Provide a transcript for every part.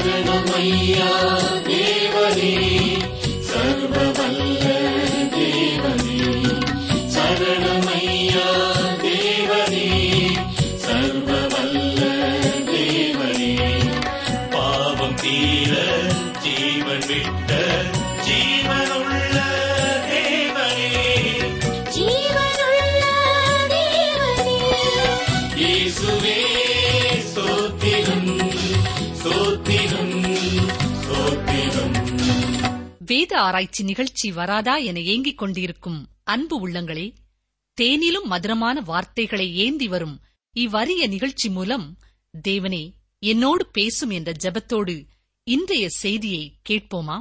சரணமையா தேவனே, சர்வவல்ல தேவனே. சரணமையா தேவனே, சர்வவல்ல தேவனே. பாவம் தீர ஜீவன் விட்ட ஜீவனுள்ள தேவனே, ஜீவனுள்ள தேவனே. இயேசுவே ஸ்தோத்திரம், ஸ்தோத்திரம், ஸ்தோத்திரம். வேத ஆராய்ச்சி நிகழ்ச்சி வராதா என ஏங்கிக் கொண்டிருக்கும் அன்பு உள்ளங்களே, தேனிலும் மதுரமான வார்த்தைகளை ஏந்தி வரும் இவ்வரிய நிகழ்ச்சி மூலம் தேவனே என்னோடு பேசும் என்ற ஜெபத்தோடு இன்றைய செய்தியை கேட்போமா?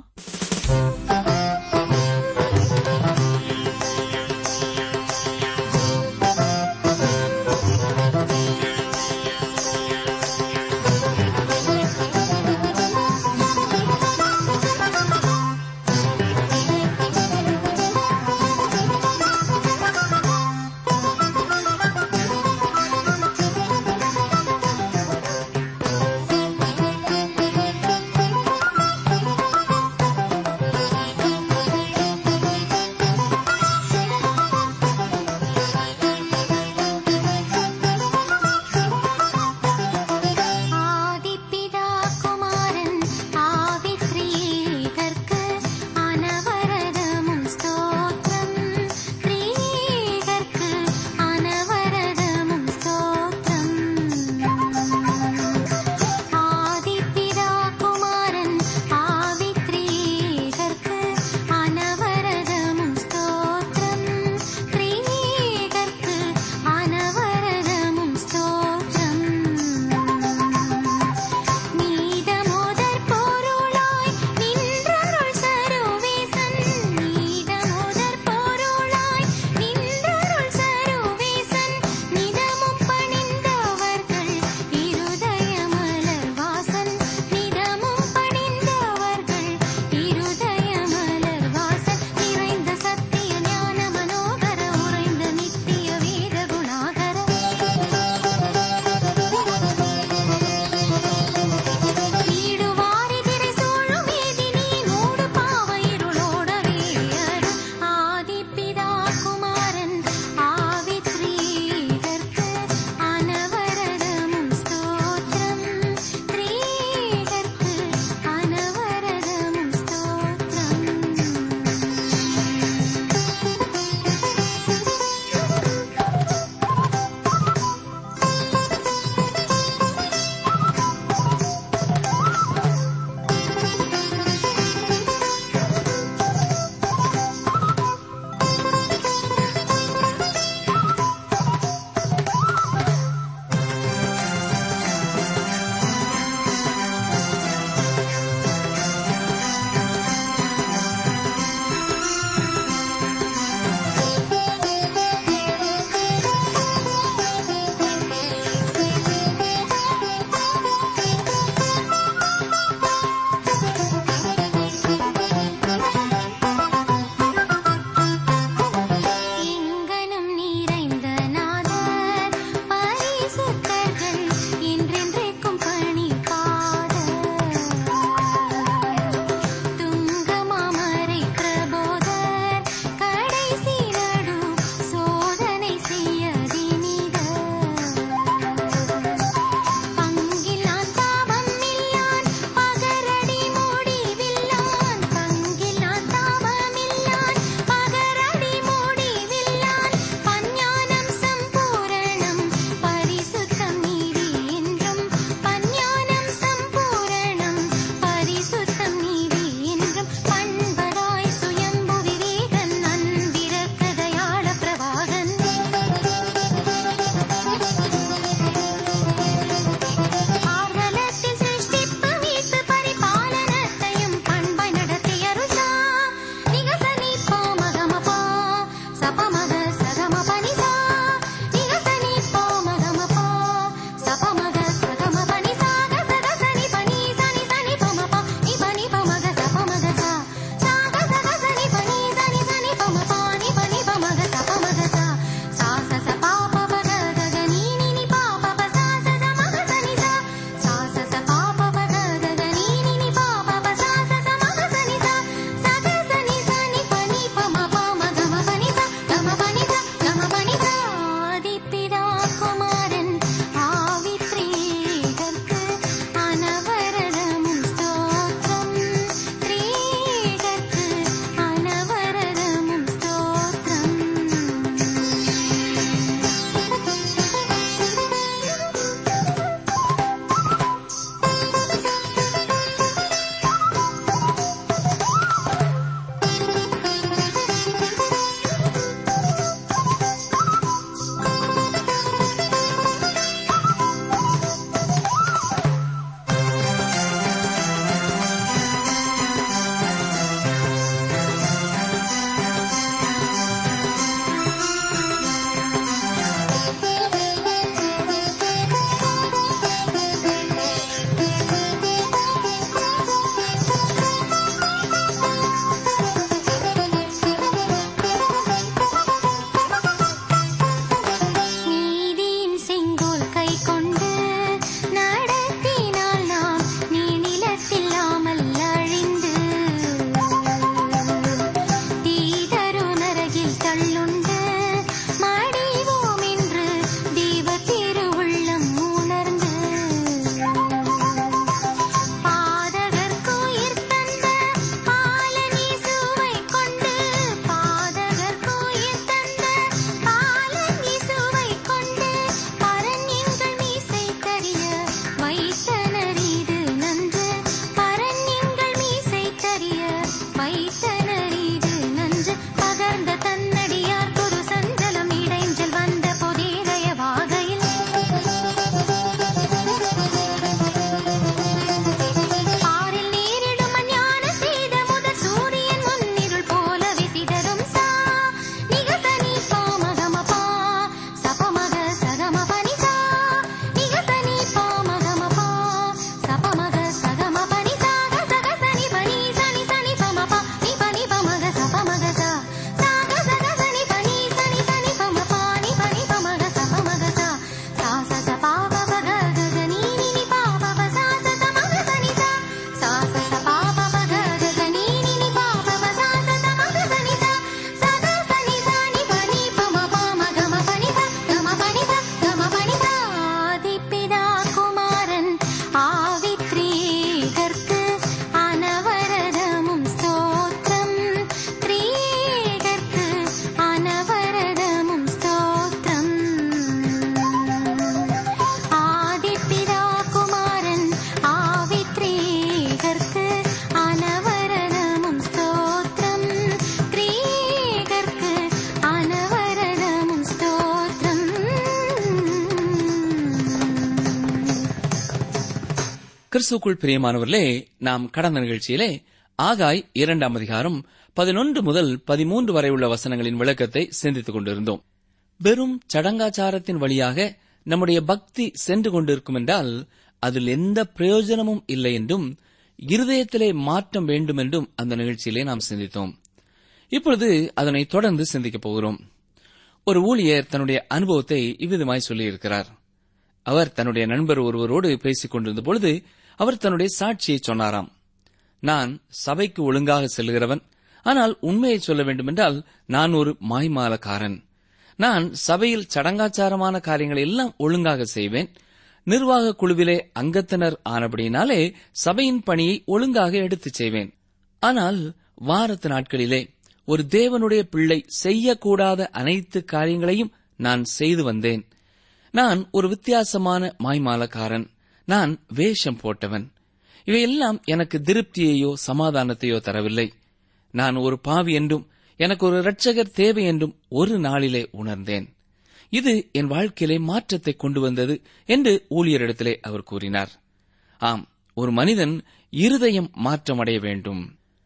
கிறிஸ்துவுக்குள் பிரியமானவர்களே, நாம் கடந்த நிகழ்ச்சியிலே ஆகாய் 2 அதிகாரம் 11 முதல் 13 வரை உள்ள வசனங்களின் விளக்கத்தை சிந்தித்துக் கொண்டிருந்தோம். வெறும் சடங்காச்சாரத்தின் வழியாக நம்முடைய பக்தி சென்று கொண்டிருக்கும் என்றால் அதில் எந்த பிரயோஜனமும் இல்லை என்றும், இருதயத்திலே மாற்றம் வேண்டும் என்றும் அந்த நிகழ்ச்சியிலே நாம் சிந்தித்தோம். இப்பொழுது அதனை தொடர்ந்து சிந்திக்கப் போகிறோம். ஒரு ஊழியர் தன்னுடைய அனுபவத்தை இவ்விதமாய் சொல்லியிருக்கிறார். அவர் தன்னுடைய நண்பர் ஒருவரோடு பேசிக் கொண்டிருந்த பொழுது அவர் தன்னுடைய சாட்சியை சொன்னாராம். நான் சபைக்கு ஒழுங்காக செல்கிறவன், ஆனால் உண்மையை சொல்ல வேண்டுமென்றால் நான் ஒரு மாய்மாலக்காரன். நான் சபையில் சடங்காச்சாரமான காரியங்களை எல்லாம் ஒழுங்காக செய்வேன். நிர்வாக குழுவிலே அங்கத்தினர் ஆனபடியினாலே சபையின் பணியை ஒழுங்காக எடுத்துச் செய்வேன். ஆனால் வாரத்து நாட்களிலே ஒரு தேவனுடைய பிள்ளை செய்யக்கூடாத அனைத்து காரியங்களையும் நான் செய்து வந்தேன். நான் ஒரு வித்தியாசமான மாய்மாலக்காரன். நான் வேஷம் போட்டவன். இவையெல்லாம் எனக்கு திருப்தியையோ சமாதானத்தையோ தரவில்லை. நான் ஒரு பாவி என்றும் எனக்கு ஒரு இரட்சகர் தேவை என்றும் ஒரு நாளிலே உணர்ந்தேன். இது என் வாழ்க்கையிலே மாற்றத்தை கொண்டு வந்தது என்று ஊழியரிடத்திலே அவர் கூறினார். ஆம், ஒரு மனிதன் இருதயம் மாற்றமடைய வேண்டும்.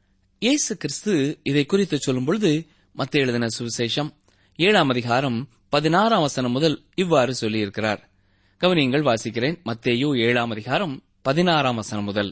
இயேசு கிறிஸ்து இதை குறித்து சொல்லும் பொழுது மத்தேயு எழுதின சுவிசேஷம் 7 அதிகாரம் 16 முதல் இவ்வாறு சொல்லியிருக்கிறார். கவனியங்கள், வாசிக்கிறேன். மத்தேயு 7 அதிகாரம் 16 முதல்.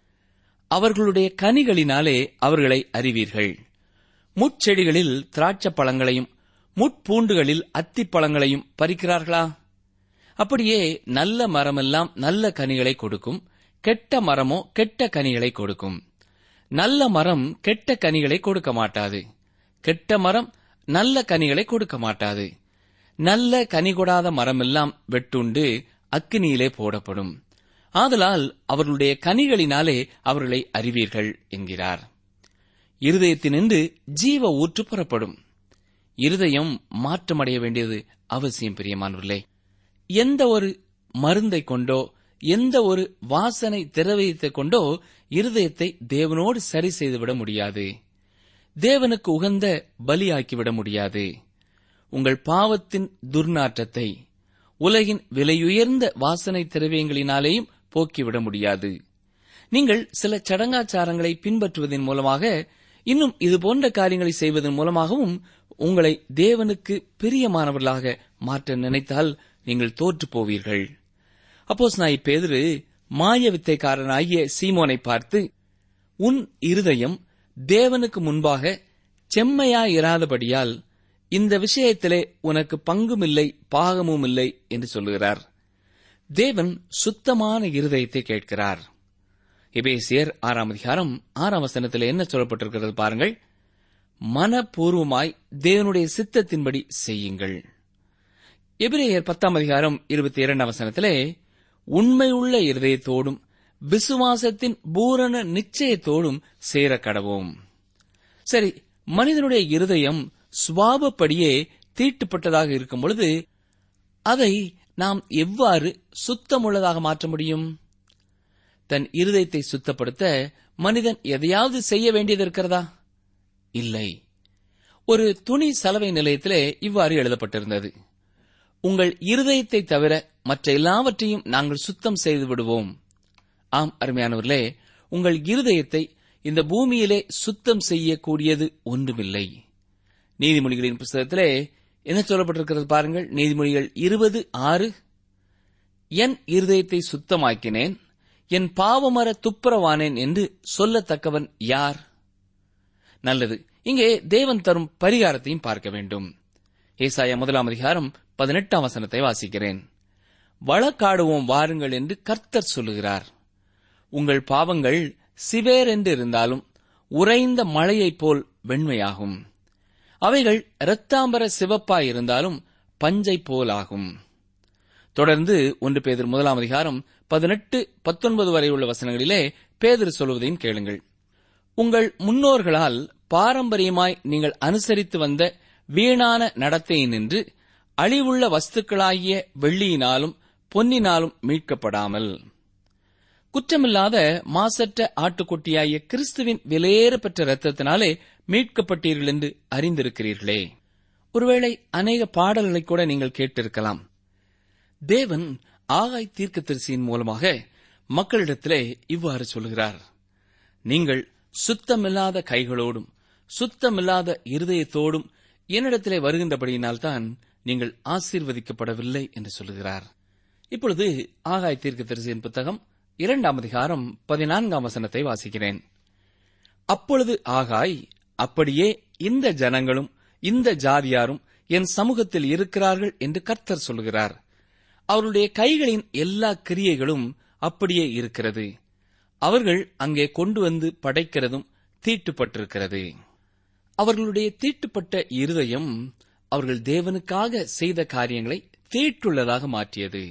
அவர்களுடைய கனிகளினாலே அவர்களை அறிவீர்கள். முட்செடிகளில் திராட்சை பழங்களையும் முட்பூண்டுகளில் அத்திப்பழங்களையும் பறிக்கிறார்களா? அப்படியே நல்ல மரமெல்லாம் நல்ல கனிகளை கொடுக்கும், கெட்ட மரமோ கெட்ட கனிகளை கொடுக்கும். நல்ல மரம் கெட்ட கனிகளை கொடுக்க மாட்டாது, கெட்ட மரம் நல்ல கனிகளை கொடுக்க மாட்டாது. நல்ல கனி கொடாத மரமெல்லாம் வெட்டுண்டு அக்கினியிலே போடப்படும். ஆதலால் அவர்களுடைய கனிகளினாலே அவர்களை அறிவீர்கள் என்கிறார். இருதயத்தினின்று ஜீவ ஊற்று புறப்படும். இருதயம் மாற்றமடைய வேண்டியது அவசியம். பிரியமானவர்களே, எந்த ஒரு மருந்தை கொண்டோ எந்த ஒரு வாசனை திரவியத்தை கொண்டோ இருதயத்தை தேவனோடு சரி செய்துவிட முடியாது. தேவனுக்கு உகந்த பலியாக்கிவிட முடியாது. உங்கள் பாவத்தின் துர்நாற்றத்தை உலகின் விலையுயர்ந்த வாசனை திரவியங்களினாலேயும் போக்கிவிட முடியாது. நீங்கள் சில சடங்காச்சாரங்களை பின்பற்றுவதன் மூலமாக, இன்னும் இதுபோன்ற காரியங்களை செய்வதன் மூலமாகவும் உங்களை தேவனுக்கு பிரியமானவர்களாக மாற்ற நினைத்தால் நீங்கள் தோற்று போவீர்கள். அப்போஸ்தலனாகிய பேதுரு மாய வித்தைக்காரனாகிய சீமோனை பார்த்து, உன் இருதயம் தேவனுக்கு முன்பாக செம்மையாயிராதபடியால் இந்த விஷயத்திலே உனக்கு பங்குமில்லை பாகமும் இல்லை என்று சொல்லுகிறார். தேவன் சுத்தமான இருதயத்தை கேட்கிறார். எபேசியர் 6 அதிகாரம் 6 என்ன சொல்லப்பட்டிருக்கிறது பாருங்கள். மனப்பூர்வமாய் தேவனுடைய சித்தத்தின்படி செய்யுங்கள். எபிரேயர் 10 அதிகாரம் 22 உண்மையுள்ள இருதயத்தோடும் விசுவாசத்தின் பூரண நிச்சயத்தோடும் சேர கடவோம். சரி, மனிதனுடைய இருதயம் சுபாவப்படியே தீட்டுப்பட்டதாக இருக்கும் பொழுது அதை நாம் எவ்வாறு சுத்தமுள்ளதாக மாற்ற முடியும்? தன் இருதயத்தை சுத்தப்படுத்த மனிதன் எதையாவது செய்ய வேண்டியது இருக்கிறதா? இல்லை. ஒரு துணி சலவை நிலையத்திலே இவ்வாறு எழுதப்பட்டிருந்தது, உங்கள் இருதயத்தை தவிர மற்ற எல்லாவற்றையும் நாங்கள் சுத்தம் செய்து விடுவோம். ஆம் அருமையானவர்களே, உங்கள் இருதயத்தை இந்த பூமியிலே சுத்தம் செய்யக்கூடியது ஒன்றுமில்லை. நீதிமொழிகளின் புத்தகத்திலே என்ன சொல்லப்பட்டிருக்கிறது பாருங்கள். நீதிமொழிகள் 20:6, என் இருதயத்தை சுத்தமாக்கினேன், என் பாவமர துப்புரவானேன் என்று சொல்லத்தக்கவன் யார்? நல்லது. இங்கே தேவன் தரும் பரிகாரத்தையும் பார்க்க வேண்டும். ஏசாயா 1 அதிகாரம் 18 வாசிக்கிறேன். வழக்காடுவோம் வாருங்கள் என்று கர்த்தர் சொல்லுகிறார். உங்கள் பாவங்கள் சிவேர் என்று இருந்தாலும் உறைந்த மழையைப் போல் வெண்மையாகும். அவைகள் இரத்தாம்பர சிவப்பாய் இருந்தாலும் பஞ்சை போலாகும். தொடர்ந்து 1 பேதுரு 1 அதிகாரம் 18-19 வரை உள்ள வசனங்களிலே பேதுரு சொல்வதையும் கேளுங்கள். உங்கள் முன்னோர்களால் பாரம்பரியமாய் நீங்கள் அனுசரித்து வந்த வீணான நடத்தையினின்று அழிவுள்ள வஸ்துக்களாகிய வெள்ளியினாலும் பொன்னினாலும் மீட்கப்படாமல் குற்றமில்லாத மாசற்ற ஆட்டுக்குட்டியாகிய கிறிஸ்துவின் விலையேற பெற்ற இரத்தத்தினாலே மீட்கப்பட்டீர்கள் என்று அறிந்திருக்கிறீர்களே. ஒருவேளை அநேக பாடல்களை கூட நீங்கள் கேட்டிருக்கலாம். தேவன் ஆகாய் தீர்க்கதரிசியின் மூலமாக மக்களிடத்திலே இவ்வாறு சொல்கிறார், நீங்கள் சுத்தமில்லாத கைகளோடும் சுத்தமில்லாத இருதயத்தோடும் என்னிடத்திலே வருகின்றபடியினால்தான் நீங்கள் ஆசீர்வதிக்கப்படவில்லை என்று சொல்லுகிறார். இப்பொழுது ஆகாய் தீர்க்கதரிசியின் புத்தகம் 2ஆம் அதிகாரம் 14ஆம் வசனத்தை வாசிக்கிறேன். அப்பொழுது ஆகாய், அப்படியே இந்த ஜனங்களும் இந்த ஜாதியாரும் என் சமூகத்தில் இருக்கிறார்கள் என்று கர்த்தர் சொல்கிறார். அவருடைய கைகளின் எல்லா கிரியைகளும் அப்படியே இருக்கிறது. அவர்கள் அங்கே கொண்டு வந்து படைக்கிறதும் தீட்டுப்பட்டிருக்கிறது. அவர்களுடைய தீட்டுப்பட்ட இருதயம் அவர்கள் தேவனுக்காக செய்த காரியங்களை தீட்டுள்ளதாக மாற்றியது.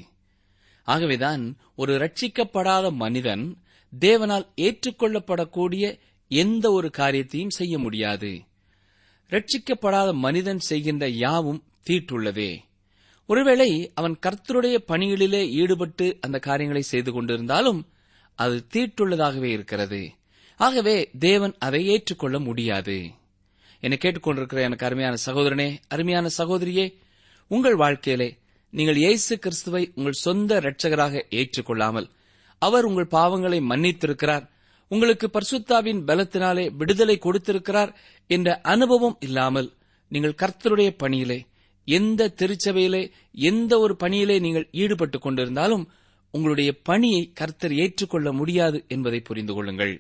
ஆகவேதான் ஒரு ரட்சிக்கப்படாத மனிதன் தேவனால் ஏற்றுக்கொள்ளப்படக்கூடிய எந்த ஒரு காரியத்தையும் செய்ய முடியாது. ரட்சிக்கப்படாத மனிதன் செய்கின்ற யாவும் தீட்டுள்ளதே. ஒருவேளை அவன் கர்த்தருடைய பணிகளிலே ஈடுபட்டு அந்த காரியங்களை செய்து கொண்டிருந்தாலும் அது தீட்டுள்ளதாகவே இருக்கிறது. ஆகவே தேவன் அதை ஏற்றுக்கொள்ள முடியாது. என்னை கேட்டுக்கொண்டிருக்கிற எனக்கு அருமையான சகோதரனே, அருமையான சகோதரியே, உங்கள் வாழ்க்கையிலே நீங்கள் இயேசு கிறிஸ்துவை உங்கள் சொந்த இரட்சகராக ஏற்றுக்கொள்ளாமல் அவர் உங்கள் பாவங்களை மன்னித்திருக்கிறார், உங்களுக்கு பரிசுத்தாவின் பலத்தினாலே விடுதலை கொடுத்திருக்கிறார் என்ற அனுபவம் இல்லாமல் நீங்கள் கர்த்தருடைய பணியிலே, எந்த திருச்சபையிலே, எந்த ஒரு பணியிலே நீங்கள் ஈடுபட்டுக் கொண்டிருந்தாலும் உங்களுடைய பணியை கர்த்தர் ஏற்றுக்கொள்ள முடியாது என்பதை புரிந்து கொள்ளுங்கள்.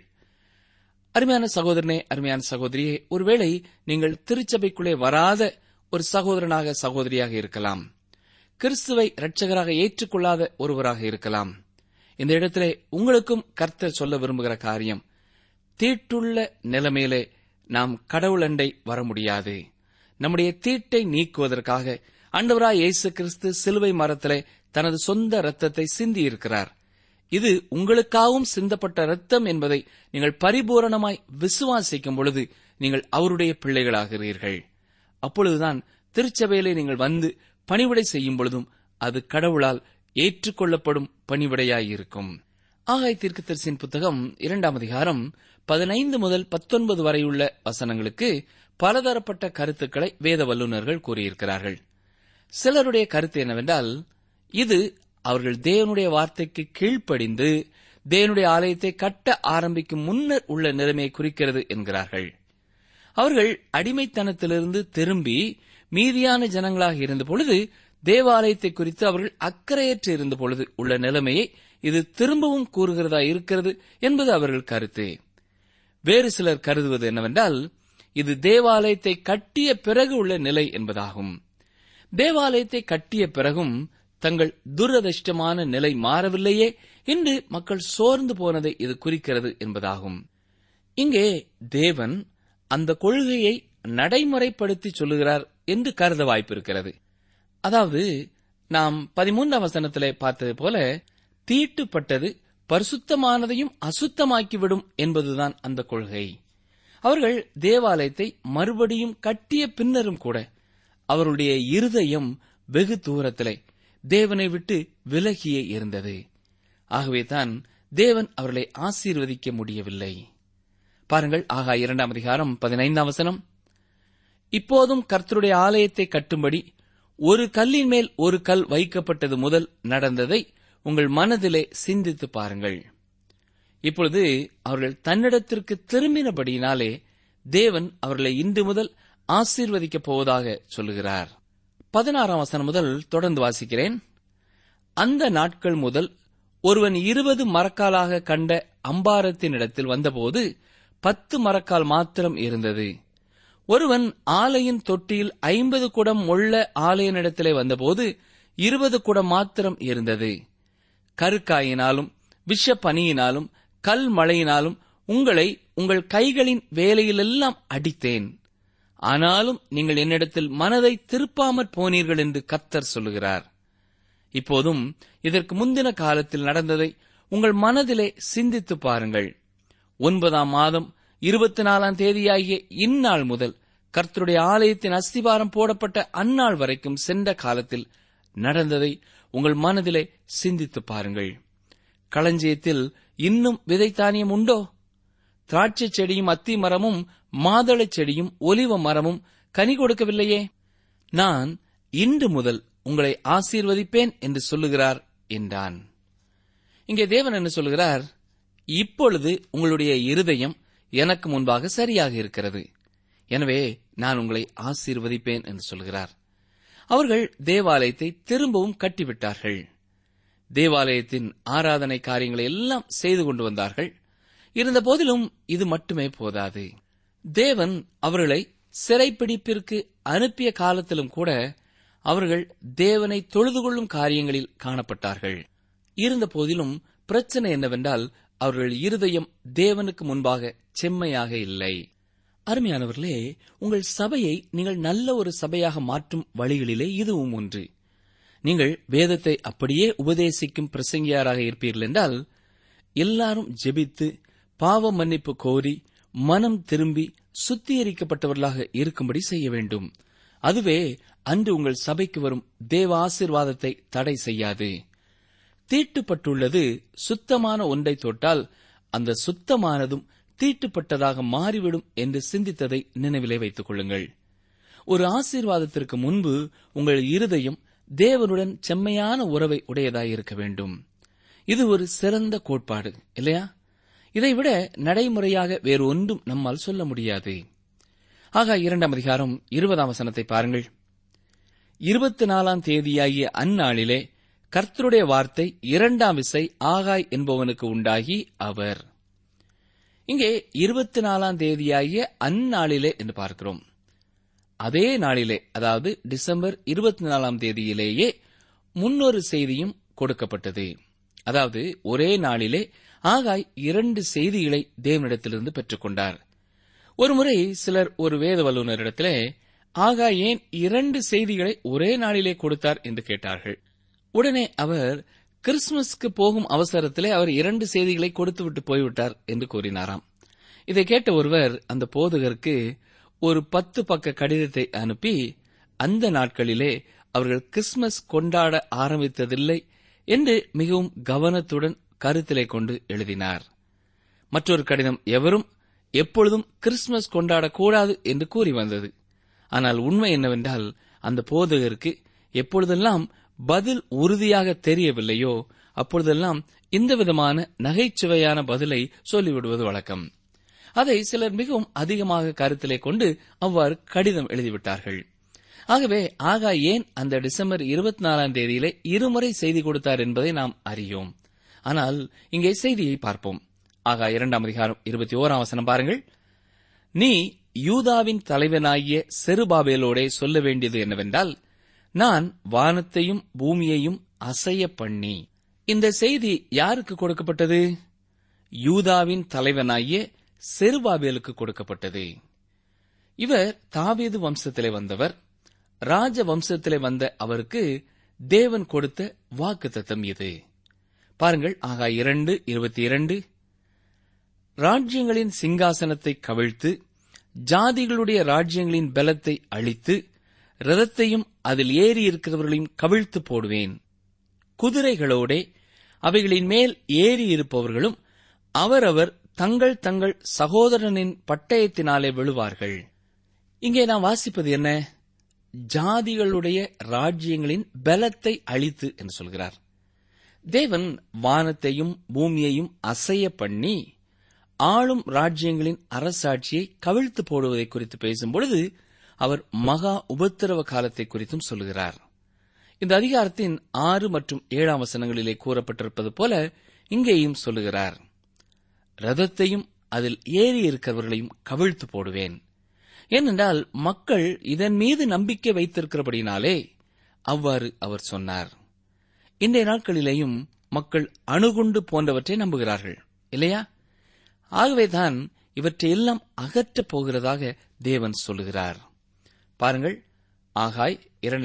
அருமையான சகோதரனே, அருமையான சகோதரியே, ஒருவேளை நீங்கள் திருச்சபைக்குள்ளே வராத ஒரு சகோதரனாக சகோதரியாக இருக்கலாம். கிறிஸ்துவை இரட்சகராக ஏற்றுக்கொள்ளாத ஒருவராக இருக்கலாம். இந்த இடத்திலே உங்களுக்கும் கர்த்தர் சொல்ல விரும்புகிற காரியம், தீட்டுள்ள நிலைமையிலே நாம் கடவுளண்டை வர முடியாது. நம்முடைய தீட்டை நீக்குவதற்காக ஆண்டவராய் இயேசு கிறிஸ்து சிலுவை மரத்திலே தனது சொந்த இரத்தத்தை சிந்தியிருக்கிறார். இது உங்களுக்காகவும் சிந்தப்பட்ட இரத்தம் என்பதை நீங்கள் பரிபூரணமாய் விசுவாசிக்கும் பொழுது நீங்கள் அவருடைய பிள்ளைகளாகிறீர்கள். அப்பொழுதுதான் திருச்சபையிலே நீங்கள் வந்து பணிவிடை செய்யும் பொழுதும் அது கடவுளால் ஏற்றுக்கொள்ளப்படும் பணிவிடையாயிருக்கும். ஆகாய் தீர்க்கதரிசியின் புத்தகம் 2ஆம் அதிகாரம் 15 முதல் 19 வரையுள்ள வசனங்களுக்கு பலதரப்பட்ட கருத்துக்களை வேத வல்லுநர்கள் கூறியிருக்கிறார்கள். சிலருடைய கருத்து என்னவென்றால், இது அவர்கள் தேவனுடைய வார்த்தைக்கு கீழ்ப்படிந்து தேவனுடைய ஆலயத்தை கட்ட ஆரம்பிக்கும் முன்னர் உள்ள நிலைமையை குறிக்கிறது என்கிறார்கள். அவர்கள் அடிமைத்தனத்திலிருந்து திரும்பி மீதியான ஜனங்களாக இருந்த பொழுது தேவாலயத்தை குறித்து அவர்கள் அக்கறையற்று இருந்த பொழுது உள்ள நிலைமையை இது திரும்பவும் கூறுகிறதா இருக்கிறது என்பது அவர்கள் கருத்து. வேறு சிலர் கருதுவது என்னவென்றால், இது தேவாலயத்தை கட்டிய பிறகு உள்ள நிலை என்பதாகும். தேவாலயத்தை கட்டிய பிறகும் தங்கள் துரதிர்ஷ்டமான நிலை மாறவில்லையே என்று மக்கள் சோர்ந்து போனதை இது குறிக்கிறது என்பதாகும். இங்கே தேவன் அந்த கொள்கையை நடைமுறைப்படுத்தி சொல்லுகிறார் என்று கருத வாய்ப்பிருக்கிறது. அதாவது நாம் 13ஆம் வசனத்திலே பார்த்தது போல, தீட்டுப்பட்டது பரிசுத்தமானதையும் அசுத்தமாக்கிவிடும் என்பதுதான் அந்த கொள்கை. அவர்கள் தேவாலயத்தை மறுபடியும் கட்டிய பின்னரும் கூட அவருடைய இருதயம் வெகு தூரத்திலே தேவனை விட்டு விலகியே இருந்தது. ஆகவே தான் தேவன் அவர்களை ஆசீர்வதிக்க முடியவில்லை. பாருங்கள், ஆகாய் 2ஆம் அதிகாரம் 15ஆம் வசனம். இப்போதும் கர்த்தருடைய ஆலயத்தை கட்டும்படி ஒரு கல்லின் மேல் ஒரு கல் வைக்கப்பட்டது முதல் நடந்ததை உங்கள் மனதிலே சிந்தித்து பாருங்கள். இப்பொழுது அவர்கள் தன்னிடத்திற்கு திரும்பினபடியினாலே தேவன் அவர்களை இன்று முதல் ஆசீர்வதிக்கப் போவதாக சொல்லுகிறார். 16ஆம் வசனம் முதல் தொடர்ந்து வாசிக்கிறேன். அந்த நாட்கள் முதல் ஒருவன் 20 மரக்காலாக கண்ட அம்பாரத்தினிடத்தில் வந்தபோது 10 மரக்கால் மாத்திரம் இருந்தது. ஒருவன் ஆலையின் தொட்டியில் 50 குடம் உள்ள ஆலையனிடத்திலே வந்தபோது 20 குடம் மாத்திரம் இருந்தது. கருக்காயினாலும் விஷப்பனியினாலும் கல் மழையினாலும் உங்களை உங்கள் கைகளின் வேலையிலெல்லாம் அடித்தேன். ஆனாலும் நீங்கள் என்னிடத்தில் மனதை திருப்பாமற் போனீர்கள் என்று கர்த்தர் சொல்லுகிறார். இப்போதும் இதற்கு முந்தின காலத்தில் நடந்ததை உங்கள் மனதிலே சிந்தித்து பாருங்கள். 9ஆம் மாதம் 24ஆம் தேதியாகிய இந்நாள் முதல் கர்த்தருடைய ஆலயத்தின் அஸ்திபாரம் போடப்பட்ட அந்நாள் வரைக்கும் சென்ற காலத்தில் நடந்ததை உங்கள் மனதிலே சிந்தித்து பாருங்கள். களஞ்சியத்தில் இன்னும் விதைத்தானியம் உண்டோ? திராட்சை செடியும் அத்தி மரமும் மாதளச் செடியும் ஒலிவ மரமும் கனி கொடுக்கவில்லையே? நான் இன்று முதல் உங்களை ஆசீர்வதிப்பேன் என்று சொல்லுகிறார் என்றான். இங்கே தேவன் என்ன சொல்கிறார்? இப்பொழுது உங்களுடைய இருதயம் எனக்கு முன்பாக சரியாக இருக்கிறது, எனவே நான் உங்களை ஆசீர்வதிப்பேன் என்று சொல்கிறார். அவர்கள் தேவாலயத்தை திரும்பவும் கட்டிவிட்டார்கள். தேவாலயத்தின் ஆராதனை காரியங்களை எல்லாம் செய்து கொண்டு வந்தார்கள். இருந்த போதிலும் இது மட்டுமே போதாது. தேவன் அவர்களை சிறைப்பிடிப்பிற்கு அனுப்பிய காலத்திலும் கூட அவர்கள் தேவனை தொழுது கொள்ளும் காரியங்களில் காணப்பட்டார்கள். இருந்த போதிலும் பிரச்சனை என்னவென்றால், அவர்கள் இருதயம் தேவனுக்கு முன்பாக செம்மையாக இல்லை. அருமையானவர்களே, உங்கள் சபையை நீங்கள் நல்ல ஒரு சபையாக மாற்றும் வழிகளிலே இதுவும் ஒன்று. நீங்கள் வேதத்தை அப்படியே உபதேசிக்கும் பிரசங்கியாராக இருப்பீர்கள் என்றால், எல்லாரும் ஜெபித்து பாவ மன்னிப்பு கோரி மனம் திரும்பி சுத்திகரிக்கப்பட்டவர்களாக இருக்கும்படி செய்ய வேண்டும். அதுவே அன்று உங்கள் சபைக்கு வரும் தேவ ஆசீர்வாதத்தை தடை செய்யாது. தீட்டுப்பட்டுள்ளது சுத்தமான ஒன்றை தொட்டால் அந்த சுத்தமானதும் தீட்டுப்பட்டதாக மாறிவிடும் என்று சிந்தித்ததை நினைவிலே வைத்துக் கொள்ளுங்கள். ஒரு ஆசீர்வாதத்திற்கு முன்பு உங்கள் இருதயம் தேவனுடன் செம்மையான உறவை உடையதாயிருக்க வேண்டும். இது ஒரு சிறந்த கோட்பாடு இல்லையா? இதைவிட நடைமுறையாக வேறு ஒன்றும் நம்மால் சொல்ல முடியாது. ஆகாய் 2 20 பாருங்கள். 24 தேதியாகிய அந்நாளிலே கர்த்தருடைய வார்த்தை 2 விசை ஆகாய் என்பவனுக்கு உண்டாகி அவர். இங்கே 24 தேதியாகிய அந்நாளிலே என்று பார்க்கிறோம். அதே நாளிலே, அதாவது டிசம்பர் 24 தேதியிலேயே முன்னொரு செய்தியும் கொடுக்கப்பட்டது. அதாவது ஒரே நாளிலே ஆகாய் 2 செய்திகளை தேவனிடத்திலிருந்து பெற்றுக் கொண்டார். ஒருமுறை சிலர் ஒரு வேத வல்லுநரிடத்திலே ஆகாய் ஏன் 2 செய்திகளை ஒரே நாளிலே கொடுத்தார் என்று கேட்டார்கள். உடனே அவர் கிறிஸ்துமஸ்க்கு போகும் அவசரத்திலே அவர் 2 செய்திகளை கொடுத்துவிட்டு போய்விட்டார் என்று கூறினாராம். இதை கேட்ட ஒருவர் அந்த போதகருக்கு ஒரு 10 பக்க கடிதத்தை அனுப்பி, அந்த நாட்களிலே அவர்கள் கிறிஸ்துமஸ் கொண்டாட ஆரம்பித்ததில்லை என்று மிகவும் கவனத்துடன் கருத்திலே கொண்டு எழுதினார். மற்றொரு கடிதம் எவரும் எப்பொழுதும் கிறிஸ்துமஸ் கொண்டாடக்கூடாது என்று கூறி வந்தது. ஆனால் உண்மை என்னவென்றால், அந்த போதகருக்கு எப்பொழுதெல்லாம் பதில் உறுதியாக தெரியவில்லையோ அப்பொழுதெல்லாம் இந்த விதமான நகைச்சுவையான பதிலை சொல்லிவிடுவது வழக்கம். அதை சிலர் மிகவும் அதிகமாக கருத்திலே கொண்டு அவ்வாறு கடிதம் எழுதிவிட்டார்கள். ஆகவே ஆகாய் ஏன் அந்த டிசம்பர் 24 தேதியிலே 2 முறை செய்தி கொடுத்தார் என்பதை நாம் அறியோம். ஆனால் இங்கே செய்தியை பார்ப்போம். ஆகாய் 2 21 பாருங்கள். நீ யூதாவின் தலைவனாகிய செருபாபேலோடே சொல்ல வேண்டியது என்னவென்றால், நான் வானத்தையும் பூமியையும் அசைய பண்ணி. இந்த செய்தி யாருக்கு கொடுக்கப்பட்டது? யூதாவின் தலைவனாகிய செருபாபேலுக்கு கொடுக்கப்பட்டது. இவர் தாவீது வம்சத்திலே வந்தவர். ராஜ வம்சத்திலே வந்த அவருக்கு தேவன் கொடுத்த வாக்குத்தத்தம் இது. பாருங்கள், ஆகாய் 2:22. ராஜ்யங்களின் சிங்காசனத்தை கவிழ்த்து ஜாதிகளுடைய ராஜ்யங்களின் பலத்தை அழித்து ரதத்தையும் அதில் ஏறி இருக்கிறவர்களையும் கவிழ்த்து போடுவேன். குதிரைகளோடே அவைகளின் மேல் ஏறி இருப்பவர்களும் அவரவர் தங்கள் தங்கள் சகோதரனின் பட்டயத்தினாலே விழுவார்கள். இங்கே நாம் வாசிப்பது என்ன? ஜாதிகளுடைய ராஜ்யங்களின் பலத்தை அழித்து என்று சொல்கிறார். தேவன் வானத்தையும் பூமியையும் அசைய பண்ணி ஆளும் ராஜ்யங்களின் அரசாட்சியை கவிழ்த்து போடுவதை குறித்து பேசும்பொழுது அவர் மகா உபத்திரவ காலத்தை குறித்தும் சொல்கிறார். இந்த அதிகாரத்தின் 6 மற்றும் 7 வசனங்களிலே கூறப்பட்டிருப்பது போல இங்கேயும் சொல்லுகிறார். ரதத்தையும் அதில் ஏறி இருக்கிறவர்களையும் கவிழ்த்து போடுவேன். ஏனென்றால் மக்கள் இதன் மீது நம்பிக்கை வைத்திருக்கிறபடினாலே அவ்வாறு அவர் சொன்னார். இன்றைய நாட்களிலேயும் மக்கள் அணுகுண்டு போன்றவற்றை நம்புகிறார்கள் இல்லையா? ஆகவேதான் இவற்றையெல்லாம் அகற்றப் போகிறதாக தேவன் சொல்லுகிறார். பாருங்கள், ஆகாய்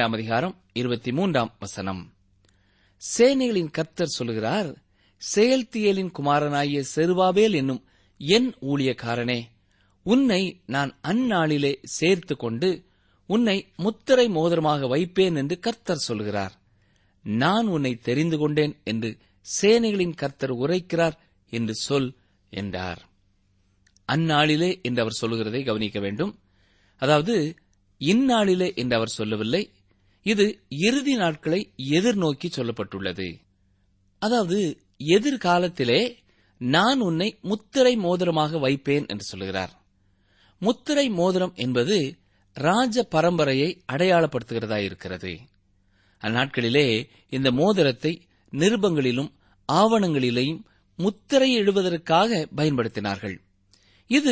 2:23 சேனைகளின் கர்த்தர் சொல்லுகிறார், செயல்தியேலின் குமாரனாகிய செருபாபேல் என்னும் என் ஊழியக்காரனே, உன்னை நான் அந்நாளிலே சேர்த்துக் கொண்டு உன்னை முத்திரை மோதிரமாக வைப்பேன் என்று கர்த்தர் சொல்கிறார். நான் உன்னை தெரிந்து கொண்டேன் என்று சேனைகளின் கர்த்தர் உரைக்கிறார் என்று சொல் என்றார். அந்நாளிலே என்று அவர் சொல்லுகிறதை கவனிக்க வேண்டும். அதாவது இந்நாளிலே என்று அவர் சொல்லவில்லை. இது இறுதி நாட்களை எதிர்நோக்கி சொல்லப்பட்டுள்ளது. அதாவது எதிர்காலத்திலே நான் உன்னை முத்திரை மோதிரமாக வைப்பேன் என்று சொல்கிறார். முத்திரை மோதிரம் என்பது ராஜ பரம்பரையை அடையாளப்படுத்துகிறதா இருக்கிறது. அந்நாட்களிலே இந்த மோதிரத்தை நிருபங்களிலும் ஆவணங்களிலேயும் முத்திரை இடுவதற்காக பயன்படுத்தினார்கள். இது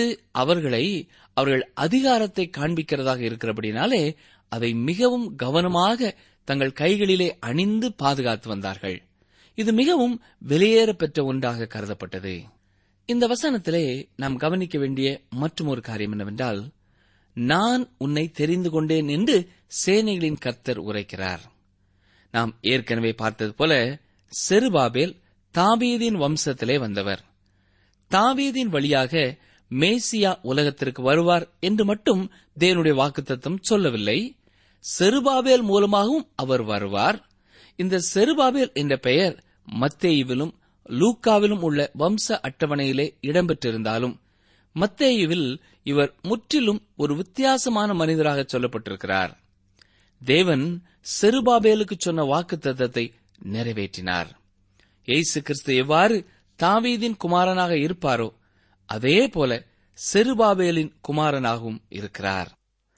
அவர்கள் அதிகாரத்தை காண்பிக்கிறதாக இருக்கிறபடினாலே அதை மிகவும் கவனமாக தங்கள் கைகளிலே அணிந்து பாதுகாத்து வந்தார்கள். இது மிகவும் வெளியேற பெற்ற ஒன்றாக கருதப்பட்டது. இந்த வசனத்திலே நாம் கவனிக்க வேண்டிய மற்றொரு காரியம் என்னவென்றால், நான் உன்னை தெரிந்து கொண்டேன் என்று சேனைகளின் கர்த்தர் உரைக்கிறார். நாம் ஏற்கனவே பார்த்தது போல செருபாபேல் தாவீதின் வம்சத்திலே வந்தவர். தாவீதின் வழியாக மேசியா உலகத்திற்கு வருவார் என்று மட்டும் தேவனுடைய வாக்குத்தத்தம் சொல்லவில்லை. செருபாபேல் மூலமாகவும் அவர் வருவார். இந்த செருபாபேல் என்ற பெயர் மத்தேயுவிலும் லூக்காவிலும் உள்ள வம்ச அட்டவணையிலே இடம்பெற்றிருந்தாலும் மத்தேயுவில் இவர் முற்றிலும் ஒரு வித்தியாசமான மனிதராக சொல்லப்பட்டிருக்கிறார். தேவன் செருபாபேலுக்கு சொன்ன வாக்குத்தத்தத்தை நிறைவேற்றினார். இயேசு கிறிஸ்து எவ்வாறு தாவீதின் குமாரனாக இருப்பாரோ அதே போல செருபாபேலின் குமாரனாகவும் இருக்கிறார்.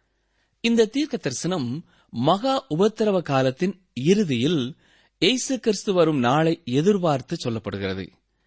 இந்த தீர்க்க தரிசனம் மகா உபத்திரவ காலத்தின் இறுதியில் இயேசு கிறிஸ்து வரும் நாளை எதிர்பார்த்து சொல்லப்படுகிறது.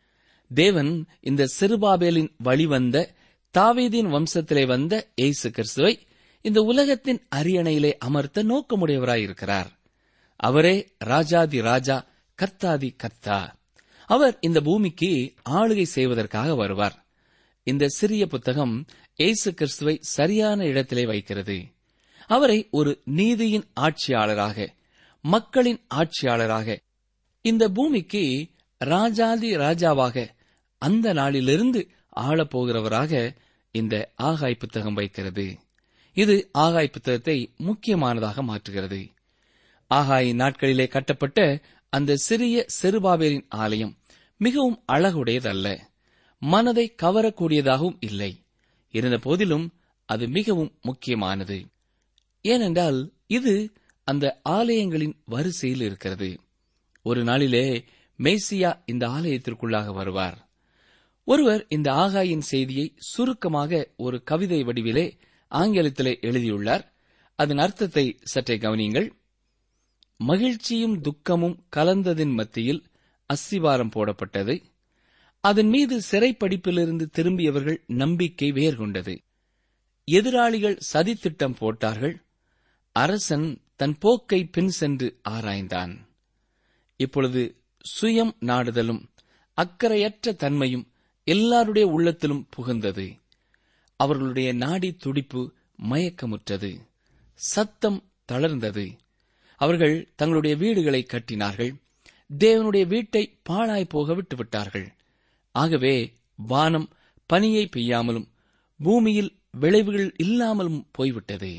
தேவன் இந்த செருபாபேலின் வழிவந்த தாவீதின் வம்சத்திலே வந்த இயேசு கிறிஸ்துவை இந்த உலகத்தின் அரியணையிலே அமர்த்த நோக்கமுடையவராயிருக்கிறார். அவரே ராஜாதி ராஜா, கர்த்தாதி கர்த்தா. அவர் இந்த பூமிக்கு ஆளுகை செய்வதற்காக வருவார். இந்த சிறிய புத்தகம் இயேசு கிறிஸ்துவை சரியான இடத்திலே வைக்கிறது. அவரை ஒரு நீதியின் ஆட்சியாளராக, மக்களின் ஆட்சியாளராக, இந்த பூமிக்கு ராஜாதி ராஜாவாக அந்த நாளிலிருந்து ஆளப்போகிறவராக இந்த ஆகாய் புத்தகம் வைக்கிறது. இது ஆகாய் புத்தகத்தை முக்கியமானதாக மாற்றுகிறது. ஆகாயின் நாட்களிலே கட்டப்பட்ட அந்த சிறிய செருபாபேலின் ஆலயம் மிகவும் அழகுடையதல்ல, மனதை கவரக்கூடியதாகவும் இல்லை. இருந்த போதிலும் அது மிகவும் முக்கியமானது. ஏனென்றால் இது அந்த ஆலயங்களின் வரிசையில் இருக்கிறது. ஒரு நாளிலே மேசியா இந்த ஆலயத்திற்குள்ளாக வருவார். ஒருவர் இந்த ஆகாயின் செய்தியை சுருக்கமாக ஒரு கவிதை வடிவிலே ஆங்கிலத்திலே எழுதியுள்ளார். அதன் அர்த்தத்தை சற்றே கவனியுங்கள். மகிழ்ச்சியும் துக்கமும் கலந்ததின் மத்தியில் அஸ்திவாரம் போடப்பட்டது. அதன் மீது சிறைப்படிப்பிலிருந்து திரும்பியவர்கள் நம்பிக்கை வேர் கொண்டது. எதிராளிகள் சதித்திட்டம் போட்டார்கள். அரசன் தன் போக்கை பின் சென்று ஆராய்ந்தான். இப்பொழுது சுயம் நாடுதலும் அக்கறையற்ற தன்மையும் எல்லாருடைய உள்ளத்திலும் புகுந்தது. அவர்களுடைய நாடி துடிப்பு மயக்கமுற்றது. சத்தம் தளர்ந்தது. அவர்கள் தங்களுடைய வீடுகளை கட்டினார்கள். தேவனுடைய வீட்டை பாழாய் போக விட்டுவிட்டார்கள். ஆகவே வானம் பனியை பெய்யாமலும் பூமியில் விளைவுகள் இல்லாமலும் போய்விட்டது.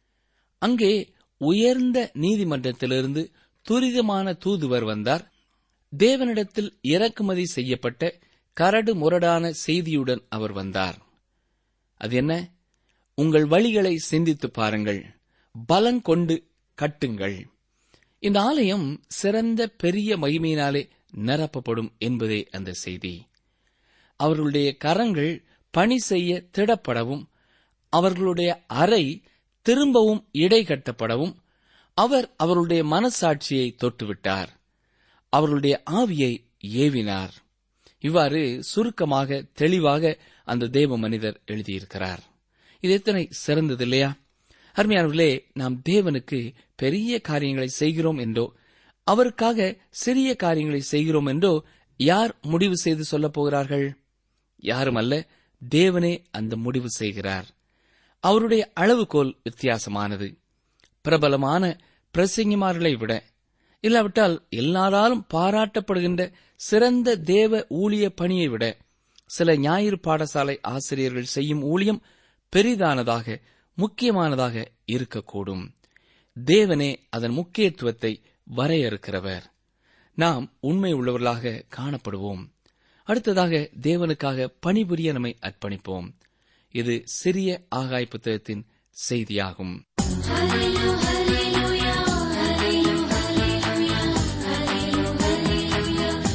அங்கே உயர்ந்த நீதிமன்றத்திலிருந்து துரிதமான தூதுவர் வந்தார். தேவனிடத்தில் இறக்குமதி செய்யப்பட்ட கரடு முரடான செய்தியுடன் அவர் வந்தார். அது என்ன? உங்கள் வழிகளை சிந்தித்து பாருங்கள், பலன் கொண்டு கட்டுங்கள். இந்த ஆலயம் சிறந்த பெரிய மகிமையினாலே நிரப்பப்படும் என்பதே அந்த செய்தி. அவர்களுடைய கரங்கள் பணி செய்ய திடப்படவும், அவர்களுடைய அறை திரும்பவும் இடை கட்டப்படவும் அவர் அவர்களுடைய மனசாட்சியை தொட்டுவிட்டார். அவர்களுடைய ஆவியை ஏவினார். இவ்வாறு சுருக்கமாக தெளிவாக அந்த தேவ மனிதர் எழுதியிருக்கிறார். இது எத்தனை சிறந்தது இல்லையா? அருமையானவர்களே, நாம் தேவனுக்கு பெரிய காரியங்களை செய்கிறோம் என்றோ, அவருக்காக சிறிய காரியங்களை செய்கிறோம் என்றோ யார் முடிவு செய்து சொல்லப் போகிறார்கள்? யாரும் அல்ல, தேவனே அந்த முடிவு செய்கிறார். அவருடைய அளவுகோல் வித்தியாசமானது. பிரபலமான பிரசங்கிமார்களை விட, இல்லாவிட்டால் எல்லாராலும் பாராட்டப்படுகின்ற சிறந்த தேவ ஊழிய பணியை விட சில ஞாயிறு பாடசாலை ஆசிரியர்கள் செய்யும் ஊழியம் பெரிதானதாக, முக்கியமானதாக இருக்கக்கூடும். தேவனே அதன் முக்கியத்துவத்தை வரையறுக்கிறவர். நாம் உண்மை உள்ளவர்களாக காணப்படுவோம். அடுத்ததாக தேவனுக்காக பணிபுரிய நம்மை அர்ப்பணிப்போம். இது சிறிய ஆகாய் புத்தகத்தின் செய்தியாகும்.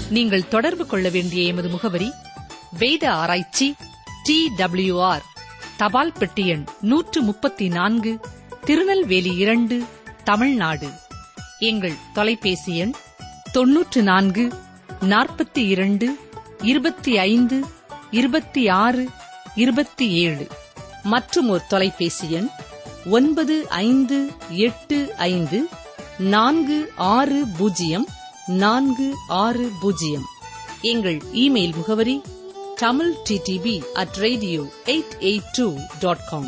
நீங்கள் தொடர்பு கொள்ள வேண்டிய எமது முகவரி: வேத ஆராய்ச்சி, TWR, தபால் பெட்டி எண் 134, திருநெல்வேலி 2, தமிழ்நாடு. எங்கள் தொலைபேசி எண் 94 42 25 26 27. மற்றும் ஒரு தொலைபேசி எண் 9585 460 460. எங்கள் இமெயில் முகவரி tamilttb@radio882.com.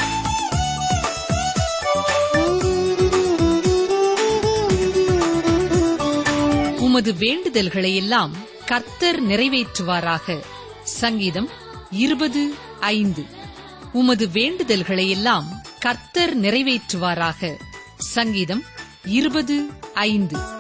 உமது வேண்டுதல்களை எல்லாம் கர்த்தர் நிறைவேற்றுவாராக. சங்கீதம் 20:5. உமது வேண்டுதல்களை எல்லாம் கர்த்தர் நிறைவேற்றுவாராக. சங்கீதம் 20:5.